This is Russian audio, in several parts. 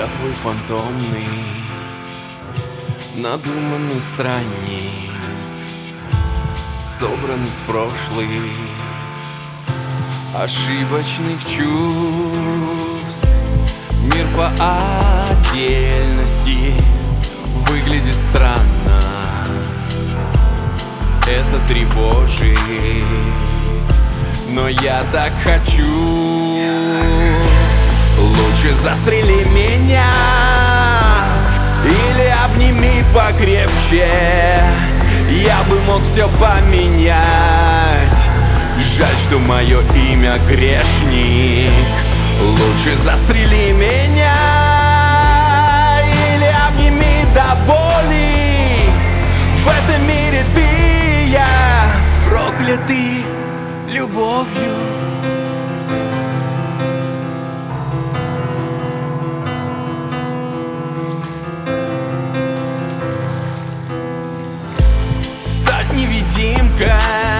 Я твой фантомный, надуманный странник, собранный с прошлых ошибочных чувств. Мир по отдельности выглядит странно, это тревожит, но я так хочу. Лучше застрели меня или обними покрепче, я бы мог все поменять. Жаль, что мое имя грешник. Лучше застрели меня или обними до боли. В этом мире ты и я прокляты любовью. Стать невидимкой,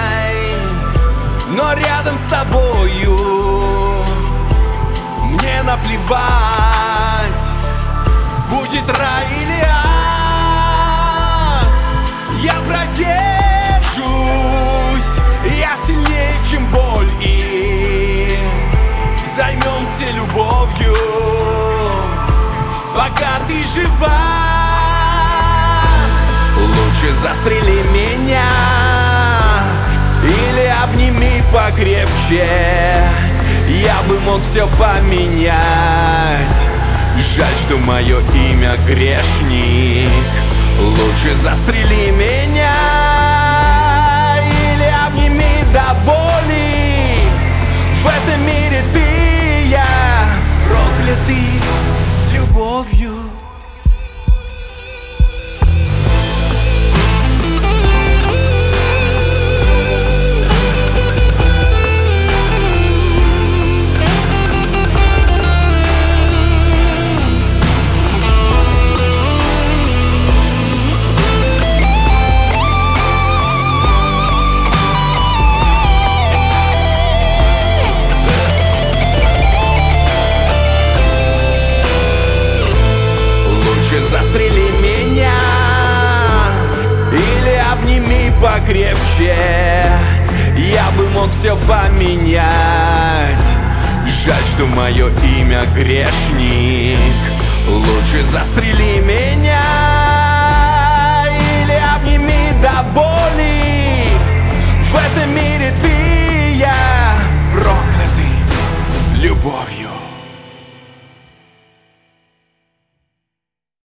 но рядом с тобою мне наплевать, будет рай или ад. Я продержусь, я сильнее, чем боль, и займемся любовью, пока ты жива. Лучше застрели меня или обними покрепче, я бы мог все поменять. Жаль, что мое имя грешник. Лучше застрели меня или обними до боли. В этом мире ты и я прокляты любовью. Застрели меня или обними покрепче, я бы мог все поменять. Жаль, что мое имя грешник. Лучше застрели меня или обними до боли. В этом мире ты и я прокляты любовью.